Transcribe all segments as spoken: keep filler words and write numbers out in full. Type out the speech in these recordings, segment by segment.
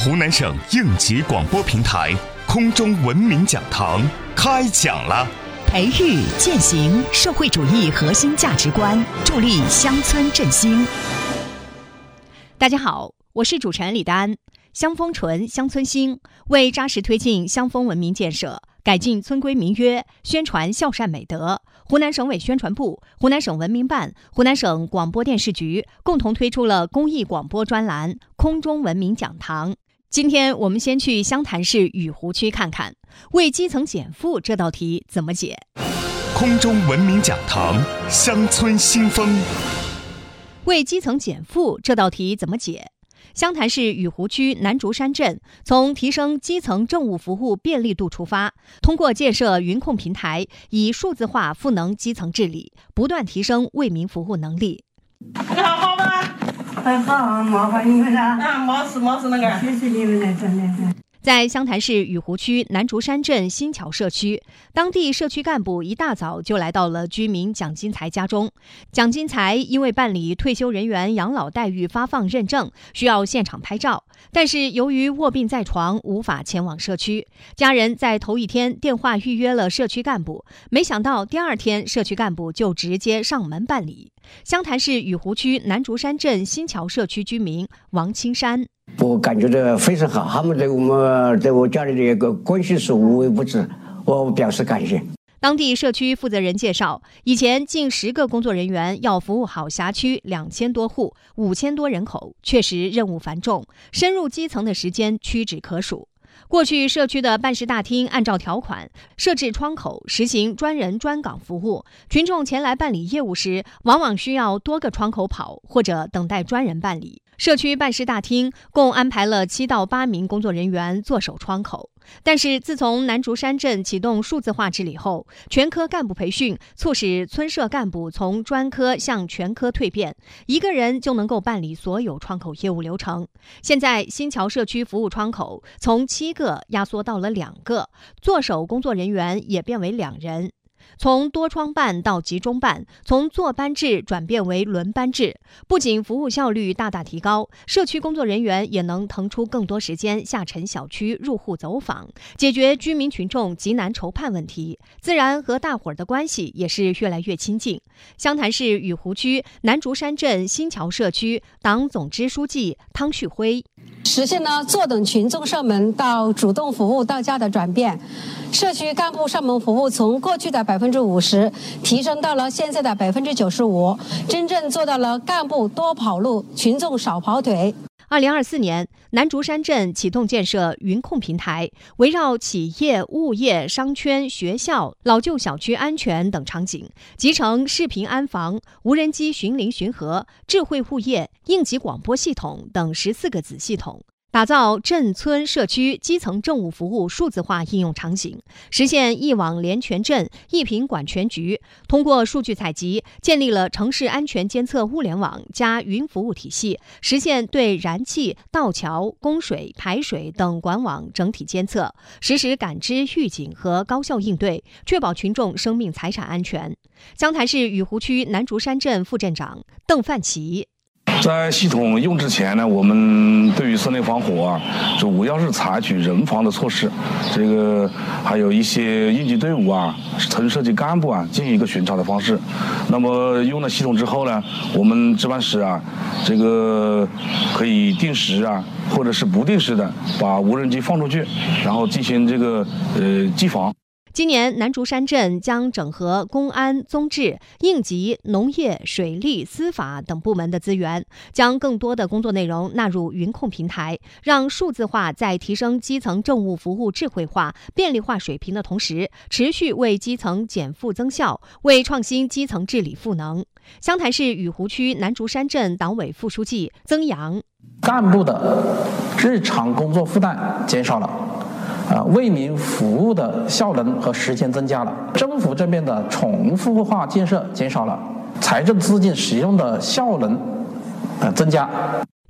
湖南省应急广播平台空中文明讲堂开讲了。 培育践行社会主义核心价值观，助力乡村振兴。大家好，我是主持人李丹。乡风纯，乡村兴，为扎实推进乡风文明建设，改进村规民约，宣传孝善美德，湖南省委宣传部、湖南省文明办、湖南省广播电视局共同推出了公益广播专栏《空中文明讲堂》。今天我们先去湘潭市雨湖区看看，为基层减负这道题怎么解？ 空中文明讲堂，乡村新风。 为基层减负这道题怎么解？湘潭市雨湖区南竹山镇从提升基层政务服务便利度出发，通过建设云控平台，以数字化赋能基层治理，不断提升为民服务能力。 你好，好吗？ 很好，麻烦你们了。 啊，没事没事那个。 谢谢你们来，真的。 在湘潭市雨湖区南竹山镇新桥社区，当地社区干部一大早就来到了居民蒋金才家中。蒋金才因为办理退休人员养老待遇发放认证，需要现场拍照，但是由于卧病在床，无法前往社区。家人在头一天电话预约了社区干部，没想到第二天社区干部就直接上门办理。湘潭市雨湖区南竹山镇新桥社区居民王青山， 我感觉这非常好，他们对我们对我家里的一个关系是无微不至，我表示感谢。 当地社区负责人介绍，以前近十个工作人员要服务好辖区两千多户、五千多人口，确实任务繁重，深入基层的时间屈指可数。过去社区的办事大厅按照条款设置窗口，实行专人专岗服务，群众前来办理业务时，往往需要多个窗口跑，或者等待专人办理。社区办事大厅共安排了七到八名工作人员坐守窗口。但是自从南竹山镇启动数字化治理后，全科干部培训促使村社干部从专科向全科蜕变，一个人就能够办理所有窗口业务流程。现在新桥社区服务窗口从七个压缩到了两个，坐守工作人员也变为两人。从多窗办到集中办，从坐班制转变为轮班制，不仅服务效率大大提高，社区工作人员也能腾出更多时间下沉小区入户走访，解决居民群众急难愁盼问题，自然和大伙儿的关系也是越来越亲近。湘潭市雨湖区南竹山镇新桥社区党总支书记汤旭辉， 实现了坐等群众上门到主动服务到家的转变，社区干部上门服务从过去的百分之五十提升到了现在的百分之九十五，真正做到了干部多跑路，群众少跑腿。 二零二四年，南竹山镇启动建设云控平台，围绕企业、物业、商圈、学校、老旧小区安全等场景，集成视频安防、无人机巡邻巡河、智慧物业、应急广播系统等十四个子系统，打造镇村社区基层政务服务数字化应用场景，实现一网连全镇、一屏管全局。通过数据采集，建立了城市安全监测物联网加云服务体系，实现对燃气、道桥、供水、排水等管网整体监测，实时感知预警和高效应对，确保群众生命财产安全。湘潭市雨湖区南竹山镇副镇长邓范奇， 在系统用之前呢，我们对于森林防火啊，主要是采取人防的措施，这个还有一些应急队伍啊、村社区干部啊进行一个巡查的方式。那么用了系统之后呢，我们值班室啊，这个可以定时啊，或者是不定时的把无人机放出去，然后进行这个呃机防。 今年南竹山镇将整合公安、综治、应急、农业、水利、司法等部门的资源，将更多的工作内容纳入云控平台，让数字化在提升基层政务服务智慧化、便利化水平的同时，持续为基层减负增效，为创新基层治理赋能。湘潭市雨湖区南竹山镇党委副书记曾阳， 干部的日常工作负担减少了，啊，为民服务的效能和时间增加了，政府这边的重复化建设减少了，财政资金使用的效能呃增加。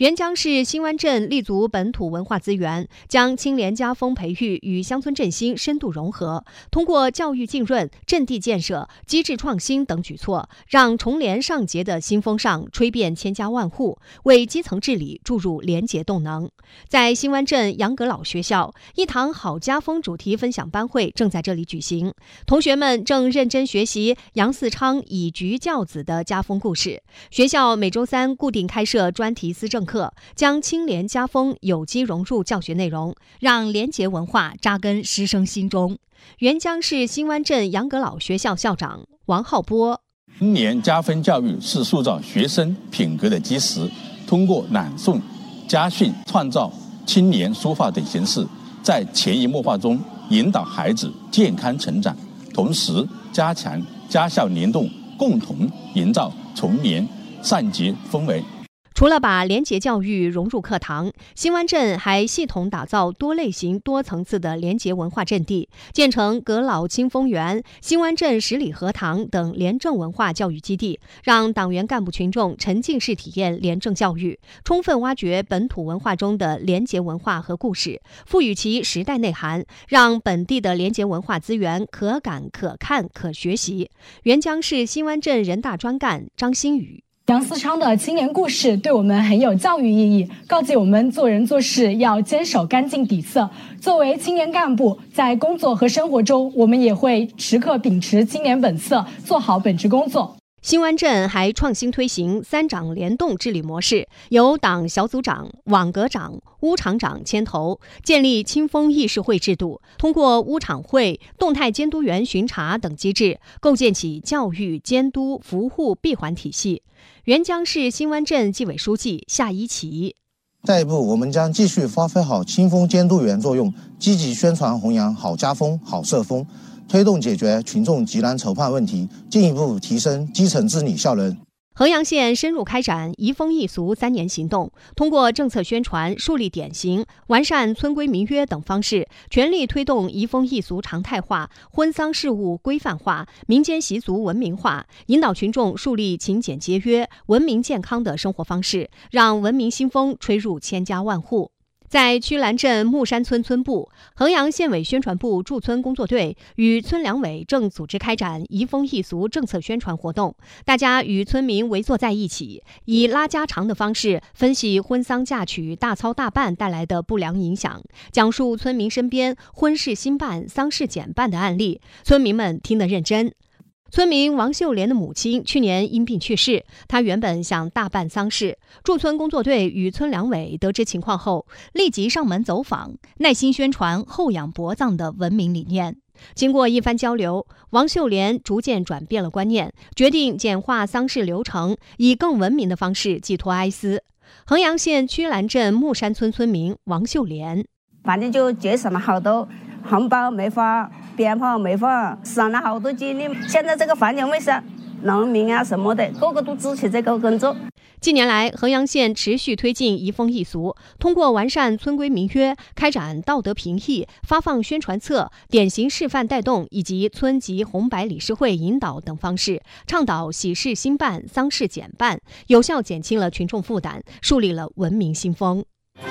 沅江市新湾镇立足本土文化资源，将青莲家风培育与乡村振兴深度融合，通过教育浸润、阵地建设、机制创新等举措，让重廉上节的新风尚吹遍千家万户，为基层治理注入廉洁动能。在新湾镇杨阁老学校，一堂好家风主题分享班会正在这里举行，同学们正认真学习杨嗣昌以橘教子的家风故事。学校每周三固定开设专题思政课，将清廉家风有机融入教学内容，让廉洁文化扎根师生心中。沅江市新湾镇杨阁老学校校长王浩波： 清廉家风教育是塑造学生品格的基石，通过朗诵、家训、创造青年书法等形式，在潜移默化中引导孩子健康成长，同时加强家校联动，共同营造重廉上节氛围。 除了把廉洁教育融入课堂，新湾镇还系统打造多类型、多层次的廉洁文化阵地，建成阁老清风园、新湾镇十里荷塘等廉政文化教育基地，让党员干部群众沉浸式体验廉政教育，充分挖掘本土文化中的廉洁文化和故事，赋予其时代内涵，让本地的廉洁文化资源可感、可看、可学习。沅江市新湾镇人大专干张新宇： 杨嗣昌的青年故事对我们很有教育意义，告诫我们做人做事要坚守干净底色。作为青年干部，在工作和生活中，我们也会时刻秉持青年本色，做好本职工作。 新湾镇还创新推行三长联动治理模式，由党小组长、网格长、屋厂长牵头，建立清风议事会制度，通过屋厂会、动态监督员巡查等机制，构建起教育、监督、扶护闭环体系。沅江市新湾镇纪委书记夏一奇： 下一步，我们将继续发挥好清风监督员作用，积极宣传弘扬好家风、好社风，推动解决群众急难愁盼问题，进一步提升基层治理效能。 衡阳县深入开展移风易俗三年行动，通过政策宣传、树立典型、完善村规民约等方式，全力推动移风易俗常态化、婚丧事务规范化、民间习俗文明化，引导群众树立勤俭节约、文明健康的生活方式，让文明新风吹入千家万户。在曲兰镇木山村村部，衡阳县委宣传部驻村工作队与村两委正组织开展移风易俗政策宣传活动。大家与村民围坐在一起，以拉家常的方式分析婚丧嫁娶、大操大办带来的不良影响，讲述村民身边婚事兴办、丧事减办的案例。村民们听得认真。村民王秀莲的母亲去年因病去世，她原本想大办丧事，驻村工作队与村两委得知情况后，立即上门走访，耐心宣传后养薄葬的文明理念。经过一番交流，王秀莲逐渐转变了观念，决定简化丧事流程，以更文明的方式寄托哀思。衡阳县曲兰镇木山村村民王秀莲： 反正就节省了好多红包没发，鞭炮没放，省了好多精力。现在这个环境卫生，农民啊什么的，个个都支持这个工作。 近年来，衡阳县持续推进移风易俗，通过完善村规民约、开展道德评议、发放宣传册、典型示范带动以及村级红白理事会引导等方式，倡导喜事兴办、丧事减办，有效减轻了群众负担，树立了文明新风。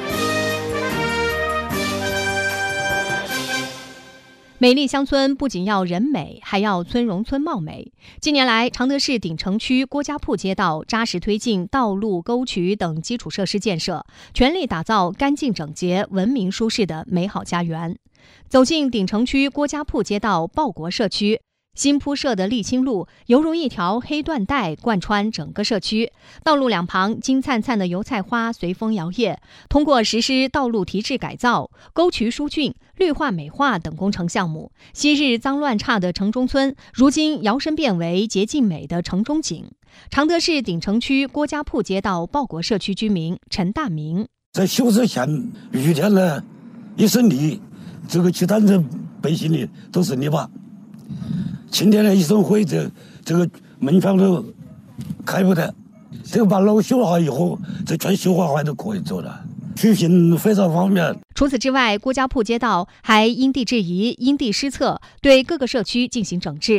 美丽乡村不仅要人美，还要村容村貌美。近年来，常德市鼎城区郭家铺街道扎实推进道路、沟渠等基础设施建设，全力打造干净整洁、文明舒适的美好家园。走进鼎城区郭家铺街道报国社区，新铺设的沥青路犹如一条黑缎带贯穿整个社区，道路两旁金灿灿的油菜花随风摇曳。通过实施道路提质改造、沟渠疏浚、绿化美化等工程项目，昔日脏乱差的城中村如今摇身变为洁净美的城中景。常德市鼎城区郭家铺街道报国社区居民陈大明： 在修之前遇见了一身泥，这个其他的百姓里都是泥巴。今天的一生会，这这个门窗都开不得，这个把路修好以后，这全修好还都可以走了，出行非常方便。 除此之外，郭家铺街道还因地制宜、因地施策，对各个社区进行整治。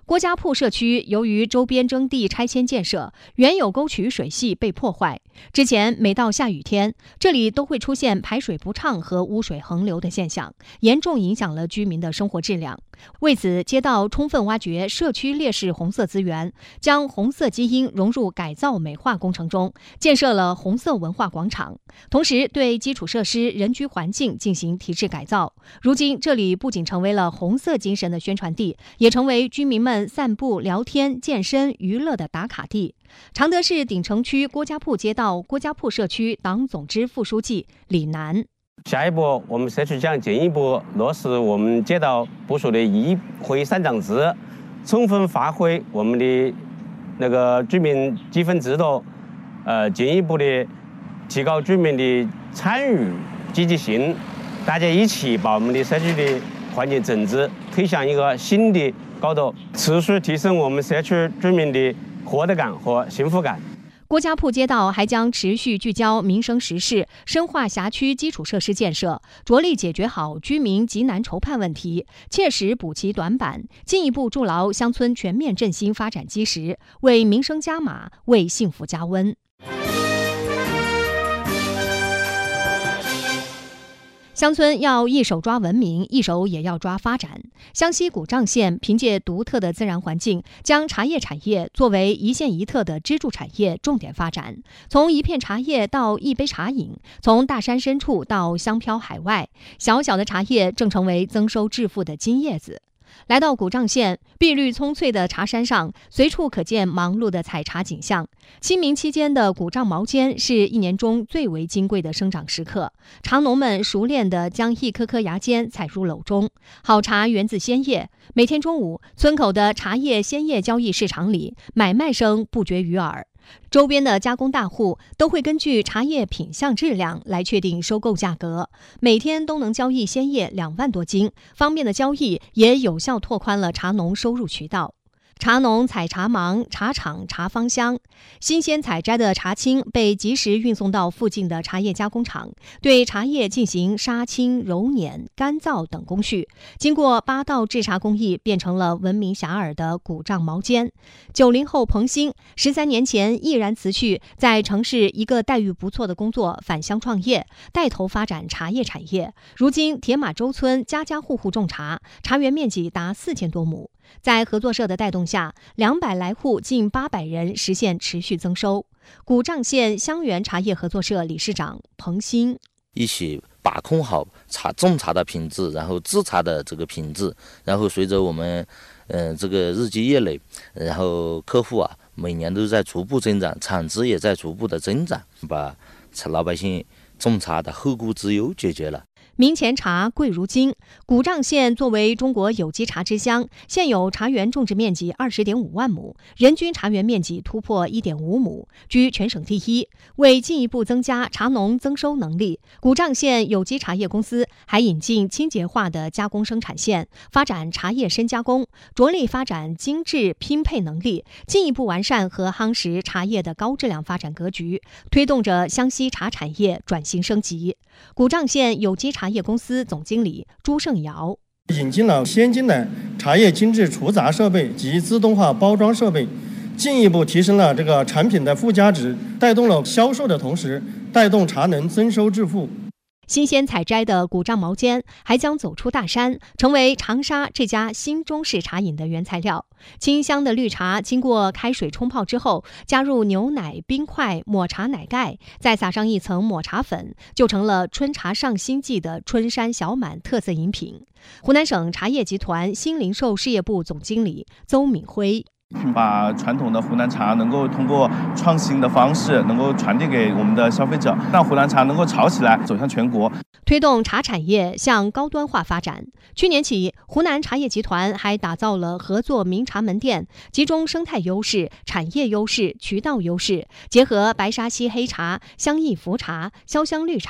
郭家铺社区由于周边征地拆迁建设，原有沟渠水系被破坏。之前每到下雨天，这里都会出现排水不畅和污水横流的现象，严重影响了居民的生活质量。为此，街道充分挖掘社区劣势红色资源，将红色基因融入改造美化工程中，建设了红色文化广场，同时对基础设施、人居环境进行提质改造。如今，这里不仅成为了红色精神的宣传地，也成为居民们散步、聊天、健身、娱乐的打卡地。常德市鼎城区郭家铺街道郭家铺社区党总支副书记李楠。 下一步，我们社区将进一步落实我们街道部署的一会三长制，充分发挥我们的那个居民积分制度，呃，进一步的提高居民的参与积极性，大家一起把我们的社区的环境整治推向一个新的高度，持续提升我们社区居民的获得感和幸福感。 郭家铺街道还将持续聚焦民生实事，深化辖区基础设施建设，着力解决好居民急难愁盼问题，切实补齐短板，进一步筑牢乡村全面振兴发展基石，为民生加码，为幸福加温。乡村要一手抓文明，一手也要抓发展。湘西古丈县凭借独特的自然环境，将茶叶产业作为一县一特的支柱产业重点发展。从一片茶叶到一杯茶饮，从大山深处到香飘海外，小小的茶叶正成为增收致富的金叶子。来到古丈县，碧绿葱翠的茶山上，随处可见忙碌的采茶景象。清明期间的古丈毛尖是一年中最为金贵的生长时刻，茶农们熟练地将一颗颗芽尖采入篓中。好茶源自鲜叶，每天中午，村口的茶叶鲜叶交易市场里，买卖声不绝于耳。周边的加工大户都会根据茶叶品相质量来确定收购价格，每天都能交易鲜叶两万多斤，方便的交易也有效拓宽了茶农收入渠道。茶农采茶忙，茶厂茶芳香。新鲜采摘的茶青被及时运送到附近的茶叶加工厂，对茶叶进行杀青、揉捻、干燥等工序，经过八道制茶工艺，变成了闻名遐迩的古丈毛尖。九零后彭兴十三年前毅然辞去在城市一个待遇不错的工作，返乡创业，带头发展茶叶产业。如今铁马洲村家家户户种茶，茶园面积达四千多亩。在合作社的带动下，两百来户近八百人实现持续增收。古丈县香园茶叶合作社理事长彭兴， 一起把控好茶种茶的品质，然后制茶的这个品质，然后随着我们嗯、呃、这个日积月累，然后客户啊每年都在逐步增长，产值也在逐步的增长，把老百姓种茶的后顾之忧解决了。 明前茶贵如金。古丈县作为中国有机茶之乡，现有茶园种植面积二十点五万亩，人均茶园面积突破一点五亩，居全省第一。为进一步增加茶农增收能力，古丈县有机茶叶公司还引进清洁化的加工生产线，发展茶叶深加工，着力发展精致拼配能力，进一步完善和夯实茶叶的高质量发展格局，推动着湘西茶产业转型升级。古丈县有机茶茶叶公司总经理朱胜尧， 引进了先进的茶叶精致除杂设备及自动化包装设备，进一步提升了这个产品的附加值，带动了销售的同时，带动茶农增收致富。 新鲜采摘的古丈毛尖还将走出大山，成为长沙这家新中式茶饮的原材料。清香的绿茶经过开水冲泡之后，加入牛奶、冰块、抹茶奶盖，再撒上一层抹茶粉，就成了春茶上新季的春山小满特色饮品。湖南省茶叶集团新零售事业部总经理邹敏辉， 把传统的湖南茶能够通过创新的方式能够传递给我们的消费者，让湖南茶能够炒起来，走向全国， 推动茶产业向高端化发展。去年起，湖南茶叶集团还打造了合作名茶门店，集中生态优势、产业优势、渠道优势，结合白沙溪黑茶、香艺茯茶、潇湘绿茶、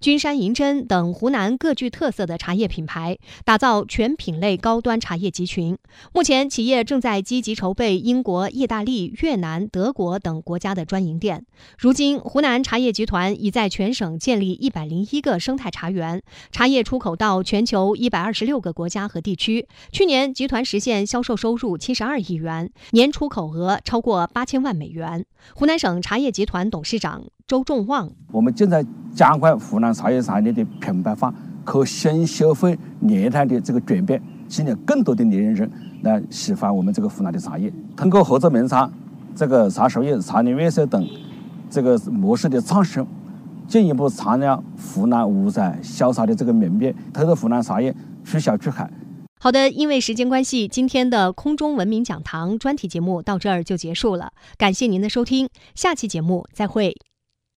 君山银针等湖南各具特色的茶叶品牌，打造全品类高端茶叶集群。目前，企业正在积极筹备英国、意大利、越南、德国等国家的专营店。如今，湖南茶叶集团已在全省建立一百零一个生态茶园，茶叶出口到全球一百二十六个国家和地区。去年，集团实现销售收入七十二亿元，年出口额超过八千万美元。湖南省茶叶集团董事长周仲旺： 我们正在加快湖南茶叶产业的品牌化和新消费业态的这个转变，吸引更多的年轻人来喜欢我们这个湖南的茶叶。通过合作名茶、这个茶树叶、茶林月色等这个模式的创新，进一步擦亮湖南五彩潇洒的这个名片，推动湖南茶叶出小出海。 好的，因为时间关系，今天的空中文明讲堂专题节目到这儿就结束了，感谢您的收听，下期节目再会。